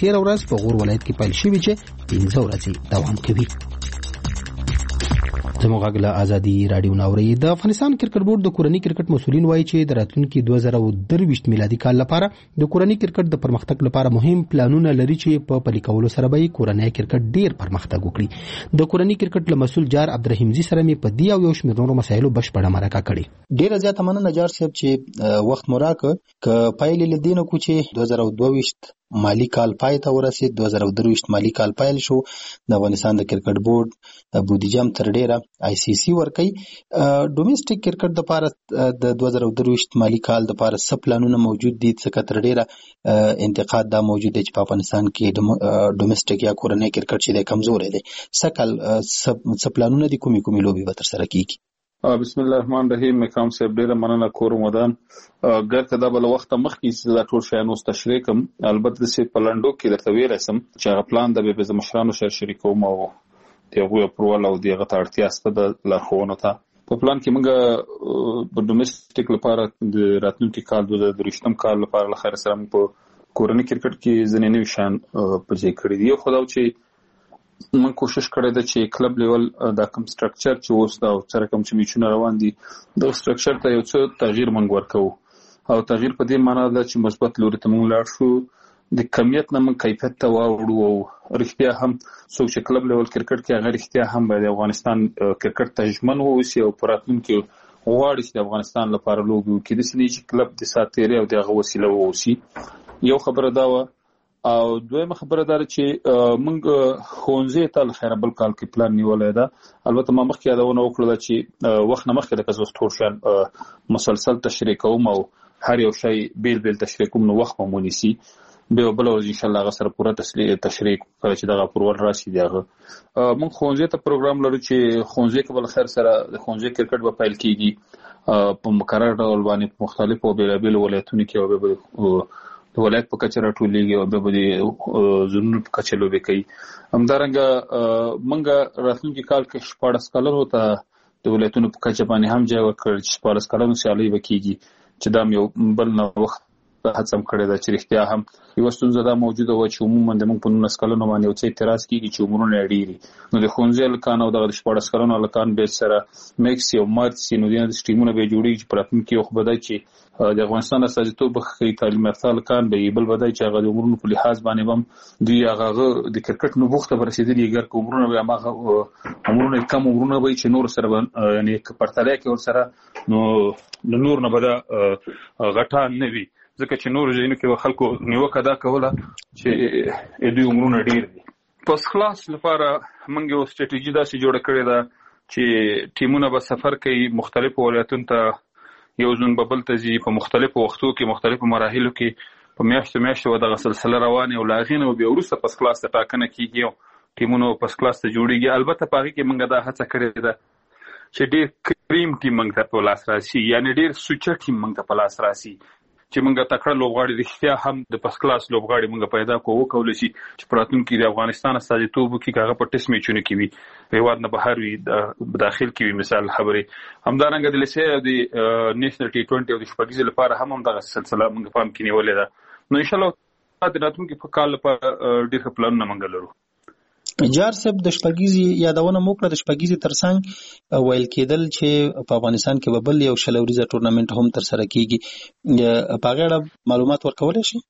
تیر ورځ په غور ولایت کې پیل شوی چې 15 ورځې دوام کوي. زموږ غږ له ازادي رادیو ناوري. د افغانستان کرکټ بورډ د کورني کرکټ مسولین وایي چې د راتلونکي 2023 میلادي کال لپاره د کورني کرکټ د پرمختګ لپاره مهم پلانونه لري چې په پلي کولو سره به کورنی کرکټ ډیر پرمختګ وکړي. د کورني کرکټ له مسول جار عبدالرحیمزي سره مې په دی او یو شمېر نورو مسایلو بشپړه مرکه کړې. ډیره زیاته مننه جار صاحب چې وخت مو راکړ. ک پایلې لدینو کو چې 2022 مالی کال پای ته ورسید. 2023 مالی کال پایل شو. د افغانستان د کرکټ بورډ بودیجه تر ډیره آی سی سی ورکي. ډومېسټک کرکټ د لپاره د 2023 مالی کال د لپاره څه پلانونه موجود دي؟ څه تر ډیره انتقاد دا موجود دی چې په افغانستان کې ډومېسټک یا کورنی کرکټ چې د کمزوري دی. څه پلانونه دي؟ کومي لوبي به تر سره کیږي؟ بسم الله الرحمن الرحیم. مقام صاحب ډیره مننه کور مدان ګرته دا بل وخت مخکې دا ټول شیان اوس تشریح کوم. البته چې پلانډو کې درته ویلم چې هغه پلان د به مشرانو سره شریکوم او دغه پرول او دغه اړتیا ست د لارښوونو ته. په پلان کې موږ د ډومېسټک لپاره د راتلونکي کال 2023 کال لپاره لخر سره په کورنی کرکټ کې ځنې نوي شان په ځای کړی دی. خو دا چې من کوشش کړی دا چې کلب لیول دا کوم سټرکچر چې اوس دا سره کوم چې میچونه روان دي د سټرکچر ته یو څه تغییر منګ ورکو او تغییر په دې معنی دا چې مثبت لوري ته موږ لاړ شو. د کمیت نه من کیفیت ته واوړو او رښتیا هم څو چې کلب لیول کرکټ کې هغه رښتیا هم د افغانستان کرکټ ته ژمن ووسی او پراتونکو غواړي چې د افغانستان لپاره لوبي وکړي. د سنې چې کلب د ساتيري او دغه وسیله ووسی. یو خبره دا و او دویمه خبره دا چې موږ خونځې ته خیر بل کال کې پلان نیولای دا. البته ما مخکې یادونه وکړه چې وخت نه مخکې د کزوس ټورشن مسلسل تشریح کوم او هر یو شی بیل تشریح کوم نو وخت مو نيسي به بل ورځ ان شاء الله غسر پوره تشریح کړی چې دغه پرول راشي. دغه موږ خونځې ته پروګرام لرو چې خونځې کې بل خیر سره د خونځې کرکټ په پیل کېږي په مقرر ډول باندې په مختلفو بیلابل ولایتونو کې او د ولایت په کچه راټولېږي او د زونونو په کچه لوبې کوي. همدارنګه موږ راتلونکي کال کې 14 کلونو ته د ولایتونو په کچه باندې هم ځای ورکړ چې 14 کلونو سیالي وکړي چې دا یو بل نه وخت هڅه کړې ده چې رښتیا هم یو ستونزه دا موجوده و چې عموما د موږ په 19 کلونو باندې یو څه اعتراض کیږي چې عمرونه ډیری نو د خونځې لکان او د 14 کلونو لکان به سره میکس یو مارچ نو د سټریمونو به جوړیږي چې پراتونکو خو بدای چې د افغانستان استازیتوب بخښي تعلیم یافته لکان به بل بدای چې هغه د عمرونو په لحاظ باندې بم دوی هغه د کرکټ نو بوخته ورسېدلی ګر کومرونه به هغه عمرونه کم عمرونه وي چې نور سره یعنی پرتاله کې ور سره نو نور نه بده غټه نه وي ځکه چې نور ځینو کې خلکو نیوکه دا کوله چې دوی عمرونه ډیر دي. پس خلاص لپاره موږ یو ستراتیژي داسې جوړه کړې ده چې ټیمونه به سفر کوي مختلفو ولایتونو ته یو ځون ببل ته ځي په مختلفو وختو کې مختلفو مراحلو کې په میاشتو دغه سلسله روانه او لاغینه او بیا وروسته پس خلاص ته ټاکنه کیږي ټیمونو پس خلاص ته جوړیږي. البته په هغه کې موږ دا هڅه کړې ده چې ډیر کریم ټیم موږ ته په لاس راشي یعنی ډیر سوچ ټیم موږ ته په لاس راشي چې موږ تکړه لوبغاړي رښتیا هم د پس کلاس لوبغاړي موږ پیدا کوو چې چې پراتونکو د افغانستان استازیتوب کې هغه په ټیسټ میچونه کې وي هیواد نه بهر وي داخل کې وي. مثال خبرې همدارنګه د لسه د نېشنل ټي 20 او د شپږیز لپاره هم دغه سلسله موږ پام کې نیولې ده. نو ان شاء الله د راتلونکي په کال لپاره ډېر پلانونه موږ لرو. جار صاحب د شپږیزي یادونه موکړه د شپږیزي ترڅنګ ویل کېدل چې په افغانستان کې به بل یو شلوريزه ټورنمنت هم تر سره کیږي په اړه معلومات ورکولای شي؟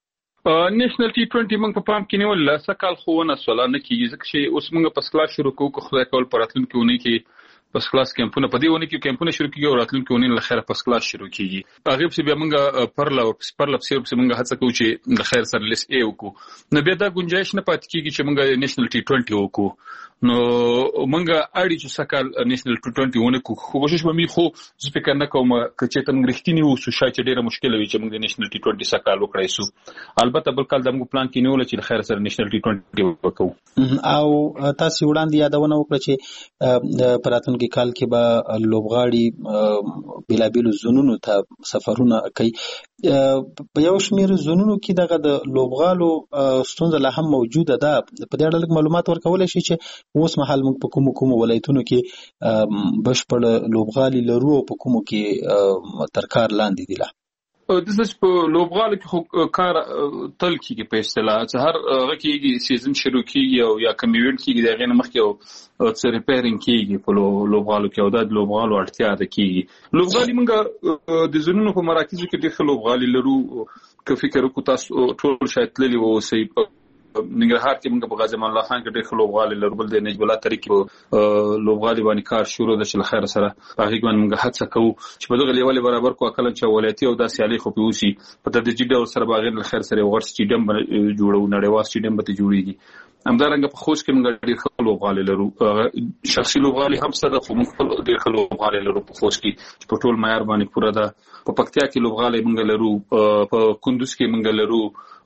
نېشنل ټي 20 موږ په پام کې نیول سکهال خو نه سوال نه کیږي ځکه چې اوس موږ په کلاس شروع کوو خو خدای کول پراتلونکو ونه کې پس کلاس کیمپونه په دې ونه کې کیمپونه شروع کیږي او راتلونکو ونه له خیره پس کلاس شروع کیږي. هغه په بیا موږ پرلا سیرپ موږ هڅه کوو چې د خیر سره لیس ای وکړو نو بیا دا گنجائش نه پات کیږي چې موږ نېشنل ټي 20 وکړو نو موږ اړي چې سکهال نېشنل ټي 20 ونه کو خو کوشش به می خو زه فکر نه کوم چې تم رښتینی وو شاید ډیره مشکل وي چې موږ د نېشنل ټي 20 سکهال وکړای سو. البته بل کال د موږ پلان کې نیول چې خیر سره نېشنل ټي 20 وکړو او تاسو وړاندې یادونه وکړه چې پراتونکو کال کې به لوبغاړي بلابل زونونو ته سفرونه کوي. په یو شمېر زونونو کې دغه د لوبغالو ستونزه لا هم موجوده ده. په دې اړه معلومات ورکولای شي چې اوس مهال موږ په کوم ولایتونو کې بشپړ لوبغالي لرو او په کومو کې تر کار لاندې دي؟ د په لوبغالو کې خو کار تل کېږي په اصطلاح چې هر هغه کېږي سیزن شروع کېږي او یا کوم ایونت کېږي د هغې نه مخکې او څه ریپیرینګ کېږي په لوبغالو کې او دا د لوبغالو اړتیا ده کېږي. لوبغالي موږ د زونونو په مراکزو کې ډېر ښه لوبغالي لرو. که فکر وکړو تاسو ټول شاید تللي واوسئ ننګرهار کې موږ په غازي امان الله خان کې ډېر ښه لوبغالي لرو. بل د نجیب الله طریق لوبغالي باندې کار شروع ده چې له خیر سره په هغې باندې موږ هڅه کوو چې په دغه لیولې برابر کړو کله چې ولایتي او دا سیالۍ خو پې وشي په تدریجي ډول سره به هغې له خیر سره یو غټ سټیډیم به جوړوو نړیوال سټیډیم به ترې جوړېږي. همدارنګه په خوست کې موږ ډېر ښه لوبغالي لرو. شخصي لوبغالي هم شته ده خو موږ خپل ډېر ښه لوبغالي لرو په خوست کې چې په ټول معیار باندې پوره ده. په پکتیا کې لوبغالي موږ لرو. په کندوز کې موږ لرو.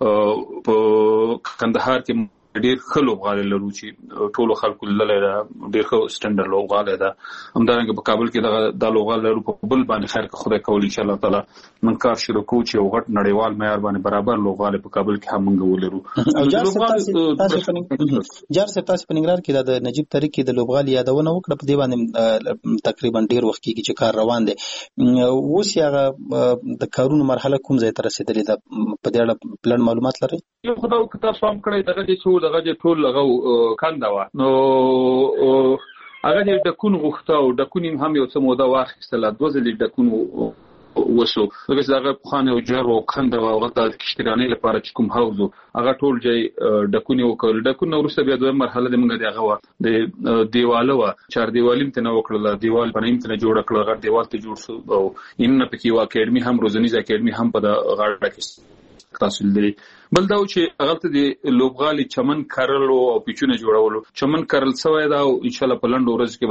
په کندهار کې ډېر ښه لوبغالي لرو چې ټولو خلکو لیدلی ده. ډېر ښه سټنډرډ لوبغالی ده. همدارنګه په کابل کې دا لوبغالی لرو. په بل باندې خیر که خدای کولی انشاءالله تعالی موږ کار شروع کوو چې یو غټ نړیوال معیار باندې برابر لوبغالی په کابل کې هم موږ ولرو. جار صاحب تاسو په ننګرهار کې د نجیب طریق کې د لوبغالي یادونه وکړه. په دې باندې تقریبا ډېر وخت کېږي چې کار روان دی. اوس یې هغه د کارونو مرحله کوم ځای ته رسېدلې ده په دې اړه پلان معلومات لرئ؟ یو خو دا تاسو هم کړی دغه ټول هغه کنده وه نو هغه یې ډکون غوښته او ډکون یې هم یو څه موده واخیستله. 2 ځلې ډکون وسو لکه چې هغه پخوانی او جر او کنده وه هغه د کشتیرانۍ لپاره چې کوم حوض و هغه ټول ځای ډکون یې وکړل. ډکون نه وروسته بیا دویم مرحله د موږ د هغه وه د دیواله وه چاردیوالي م ترې نه وکړله. دیوال بنۍ م ترې جوړه کړه. غټ دیوال ته جوړ شو او اینونه پکې یو اکیډمي هم روزنیز اکیډمي هم په د غاړه کې تحصیل دی. بل دا چې هغه ته د لوبغالي چمن کرلو او پیچونه جوړولو. چمن کرل شوی دا او ان شاء الله په لنډو ورځو کې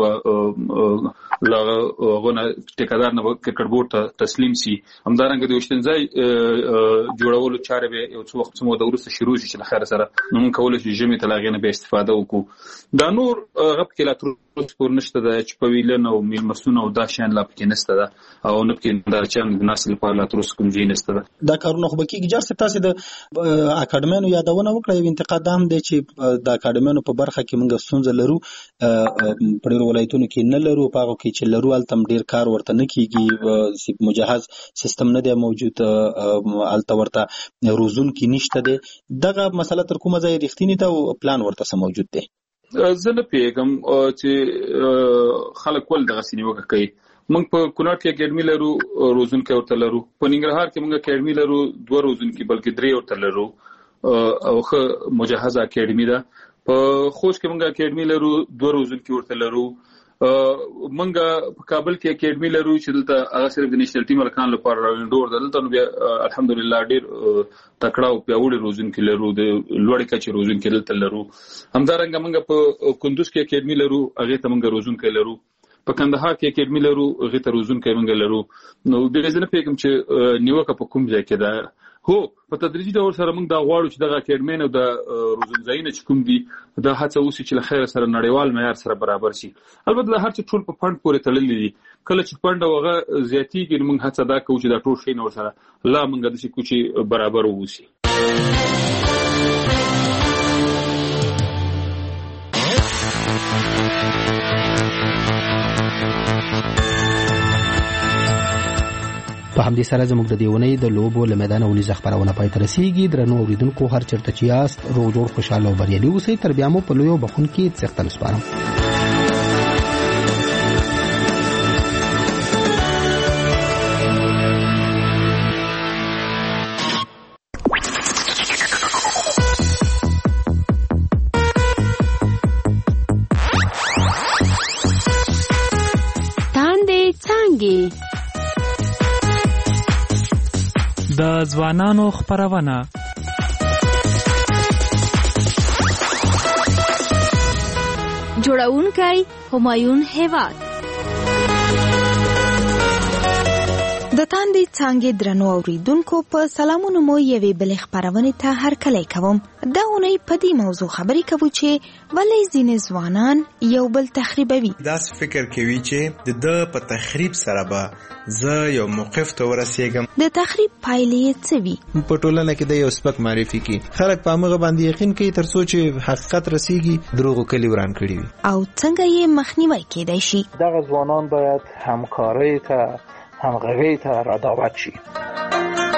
به لغونه ټیکادار نه کرکټ بورډ ته تسلیم شي. همدارنګه د وشتنځای جوړولو چارې به یو څه وخت موده وروسته شروع شي چې له خیر سره موږ کولی شو ژمي ته له هغې نه بیا استفاده وکړو. دا نور هغه پکې لا تر اوسه نشته ده چې پویلن او میلمستون او دا شیان لا پکې نشته ده او نه پکې نندارچیان د ناستې لپاره لا تر اوسه کوم ځای نشته ده. دا کارونه خو به کېږي. جار صاحب تاسې د اکاډمیانو یادونه وکړه. یو انتقاد هم دی چې د اکاډمیانو په برخه کې موږ ستونزه لرو. په ډېرو ولایتونو کې نه لرو. په هغو کې چې لرو هلته هم ډېر کار ورته نه کېږي. مجهز سیستم نه دی موجود. هلته ورته روزونکي نشته دی. دغه مسله تر کومه ځایه رښتینې ده او پلان ورته څه موجود دی؟ زه نه پوهېږم چې خلک ولې دغسې نیوکه کوي. موږ په کونړ کې اکیډمي لرو. روزونکي ورته لرو. په ننګرهار کې موږ اکیډمي لرو 2 روزونکي بلکې 3 ورته لرو او ښه مجهزه اکیډمي ده. په خوست کې موږ اکیډمي لرو 2 روزونکي ورته لرو. موږ په کابل کې اکیډمي لرو چې دلته هغه صرف د نیشنل ټیم هلکانو لپاره راوینډور ده. دلته نو بیا الحمدلله ډېر تکړه او پیاوړي روزونکي لرو. د لوړې کچې روزونکي دلته لرو. همدارنګه موږ په کندوز کې اکیډمي لرو. هغې ته موږ روزونکي لرو. په کندهار کې اکیډمي لرو. هغې ته روزونکي موږ لرو. نو بیا زه نه پوهېږم چې نیوکه په کوم ځای کې ده. هو په تدریجي ډول سره موږ دا غواړو چې دغه اکیډمي او د روزنځایونه چې کوم دي دا هڅه وشي چې له خیره سره نړیوال معیار سره برابر شي. البته دا هر څه ټول په فنډ پورې تړلي دي. کله چې فنډ او هغه زیاتېږي نو موږ هڅه دا کوو چې دا ټول شی نه ورسره لا موږ داسې کوو چې برابر واوسي. په همدې سره زموږ د دې اونۍ د لوبو له میدانه ونیزه خپرونه پای ته رسیږي. درنو اوریدونکو هر چېرته چې یاست روغ جوړ خوشحاله او بریالي اوسئ. تر بیا مو په لویو بخښونکي څښتن سپارم. د ځوانانو خپرونه جوړونکی همایون هیواد. د تاندې څانګې درنو اوریدونکو په سلامونو مو یوې بلې خپرونې ته هرکلی کوم. دا اونۍ په دې موضوع خبرې کوو چې ولې ځینې ځوانان یو بل تخریبوي. داسې فکر کوي چې د په تخریب سره به زه یو موقف ته ورسېږم. د تخریب پایلې څه وي؟ په ټولنه کې د یو سپک معرفي کی خلک په هغه باندې یقین کوي تر څو چې حقیقت رسیږي دروغو کلی وران کړي وي. او څنګه یې مخنیوی کېدای شي؟ دغه ځوانان باید همکارۍ ته همغږۍ ته را دعوت شي.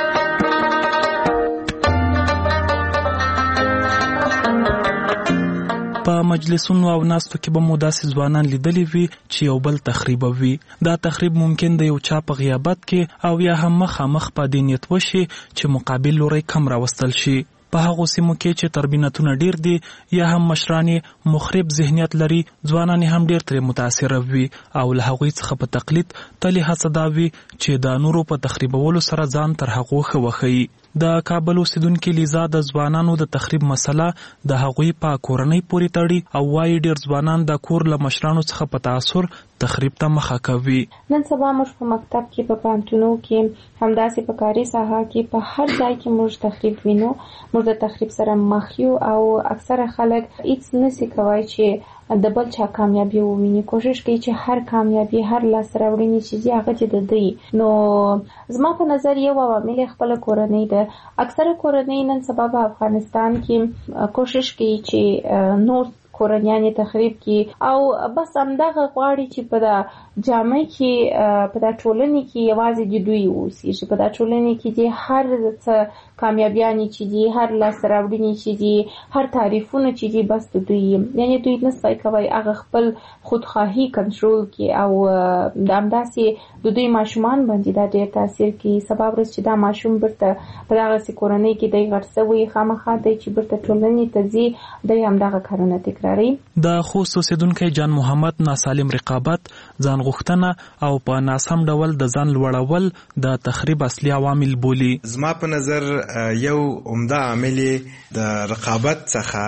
په مجلسونو او ناستو کې به مو داسې ځوانان لیدلی وي چې یو بل تخریبوي. دا تخریب ممکن د یو چا په غیابت کې او یا هم مخامخ په دې نیت وشي چې مقابل لوری کم راوستل شي. په هغو سیمو کې چې تربینتونه ډیر دي یا هم مشران مخرب ذهنیت لري، ځوانان هم ډیر ترې متاثر وي او له هغوی څخه په تقلید تلې هڅه دا وي چې د نورو په تخریبولو سره ځان تر هغو ښه وښیي. د کابل اوسیدونکي لیزا د ځوانانو د تخریب مسله د هغوی په کورنۍ پورې تړي او وايي ډیر ځوانان د کور له مشرانو څخه په تاثر تخریب ته مخه کوي. نن سبا موږ په مکتب کې، په پوهنتونو کې، همداسې په کاري ساحه کې، په هر ځای کې موږ تخریب وینو. موږ د تخریب سره مخ یو او اکثره خلک هیڅ نشي کوي چې د بل چا کامیابی وویني. کوشش کوي چې هر کامیابی، هر لاسته راوړنې چې هغه چې د دوی. نو زما په نظر یو عوامل خپل کورنۍ ده. اکثره کورنۍ نن سبا په افغانستان کې کوشش کوي چې نور کورنیان تخریب کی او بس همدغه غواړي چې په دا جامع کې په دا ټولنې کې یوازې د دوی اوسي، چې په دا ټولنې کې دي هر څه کامیابیانی چې دي، هر لاسته راوړنې چې دي، هر تعریفونه چې دي بس د دوی. یعنی دوی نسوي کوي هغه خپل خودخواهی کنټرول کی او د همداسې د دوی ماشومان باندې دا ډېر تاثیر کوي. سبا ورځ چې دا ماشوم برته په دغه کورنۍ کې دی غټ شوی، خامخا دی چې برته ټولنې ته ځي، دی همدغه کارونه تکراري. د خوست اوسیدونکی جان محمد ناسالم رقابت، ځان غوښتنه او په ناسم ډول د ځان لوړول د تخریب اصلي عوامل بولي. زما په نظر یو عمده عامل د رقابت څخه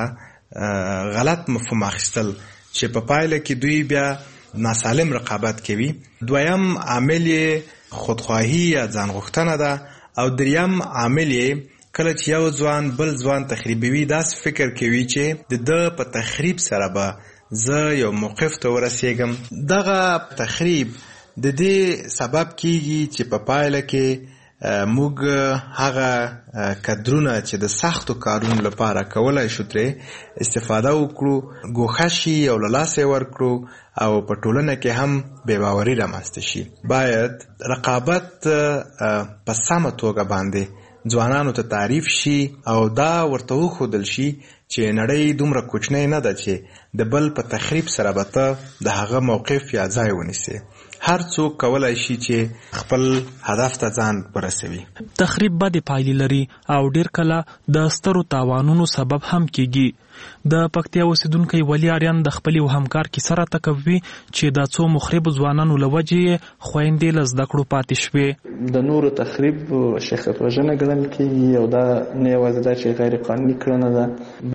غلط مفهوم اخیستل چې په پایله کې دوی بیا ناسالم رقابت کوي. دویم عامل خودخواهی یا ځان غوښتنه ده او دریم عامل کله چې یو ځوان بل ځوان تخریبوي داس فکر کوي چې د په تخریب سره به زه یو موقف ته ورسېږم. دغه تخریب د دې سبب کیږي چې په پایله کې موږ هغه کدرونه چې د سختو کارونو لپاره کولای شو ترې استفاده وکړو ګوښه شي او له لاسه ورکړو او په ټولنه کې هم بې باوري رامنځته شي. باید رقابت په سمه توګه باندې ځوانانو ته تعریف شي او دا ورته وښودل شي چې نړۍ دومره کوچنۍ نه ده چې د بل په تخریب سره به ته د هغه موقف یا ځای ونیسي. هر څوک کولای شي چې خپل هدف ته ځان ورسوي. تخریب بدې پایلې لري او ډیر کله د سترو تاوانونو سبب هم کیږي. د پکتیا اوسیدونکی ولی آریان د خپل یو همکار کیسه راته کوي چې د څو مخرب ځوانانو له وجې خويندې له زده کړو پاتې شوې. د نورو تخریب شخصیت وژنه ګڼل کېږي او دا نه یوازې دا چې غیر قانوني کړنه ده